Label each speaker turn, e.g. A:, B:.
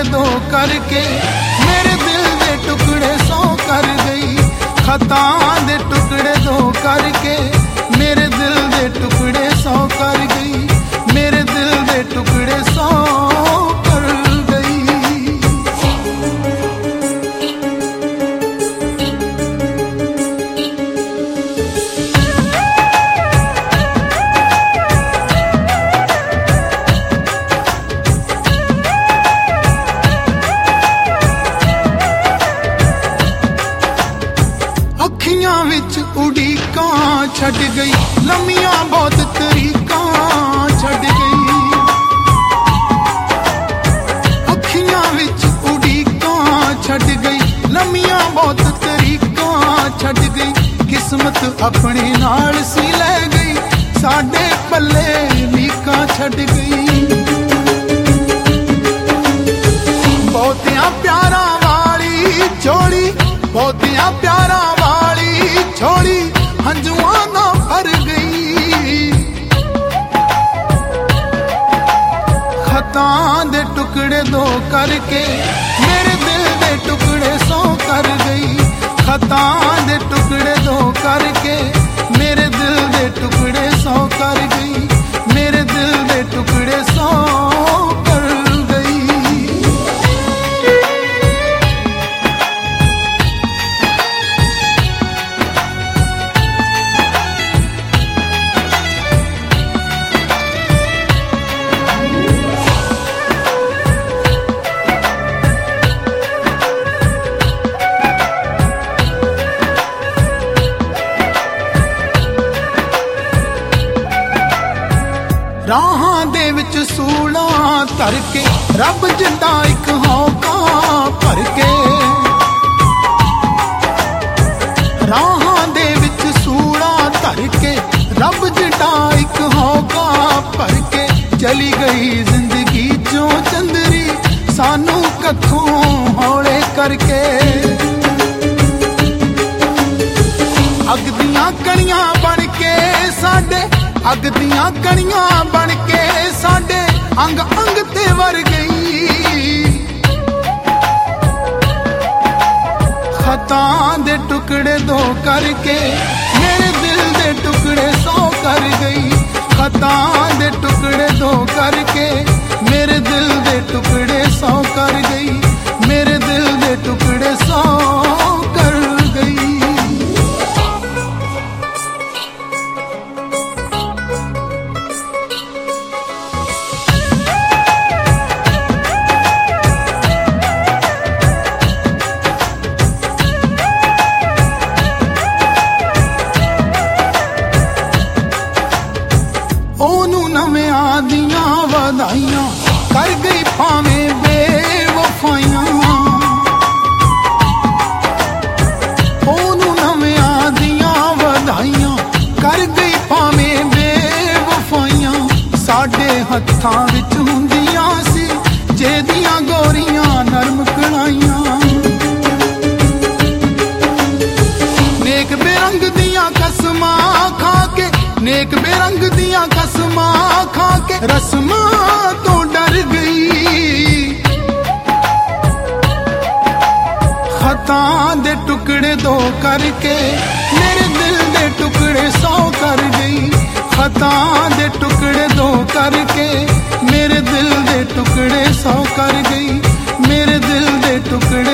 A: दो करके मेरे दिल दे टुकड़े 100 कर गई। खता दे टुकड़े दो करके मेरे दिल दे टुकड़े 100 कर गई। मेरे दिल दे टुकड़े 100 कर गई। अखियां विच उड़ीकां छड़ गई, लम्मियां बहुत तरीकां छड़ गई। अखियां विच उड़ीकां छड़ गई, लम्मियां बहुत तरीकां छड़ गई। किस्मत अपने नाल सी लै गई, साडे पल्ले लीकां छड़ गई। बहुतियां प्यारां वाली जोड़ी, बहुतियां प्यारां वाली छोड़ी हंजुआं ना भर गई। खतां दे टुकड़े दो करके मेरे दिल दे टुकड़े 100 कर गई। खतां दे टुकड़े दो करके मेरे दिल दे टुकड़े 100 कर गई। मेरे दिल दे टुकड़े 100 कर गई। राहां दे विच सूलां धर के रब जिंदा इक हौका भर के। राहां दे विच सूलां धर के रब जिंदा इक हौका भर के। चली गई जिंदगी चों चंदरी सानू कथों हौले करके। अग दियां कणियां बन के साडे, अग दियां कणियां बन के साडे अंग अंग ते वर गई। खतां दे टुकड़े दो करके मेरे दिल दे टुकड़े 100 कर गई। खतां दे टुकड़े दो करके मेरे दिल दे टुकड़े 100 कर गई। मेरे दिल दे टुकड़े 100 कर गई। ओनू नवियां दियां वधाइयां कर गई भावें बेवफाइयां। ओनू नवियां दियां वधाइयां कर गई भावें बेवफाइयां। साडे हत्थां विच हुंदियां सी जेदियां गोरियां नरम कलाइयां। नेक बेरंग दियां कसमां खा के, नेक बेरंग दियां कसमां खा के रस्मां तो डर गई। खतां दे टुकड़े दो करके मेरे दिल दे टुकड़े 100 कर गई। खतां दे टुकड़े दो करके मेरे दिल दे टुकड़े 100 कर गई। मेरे दिल दे टुकड़े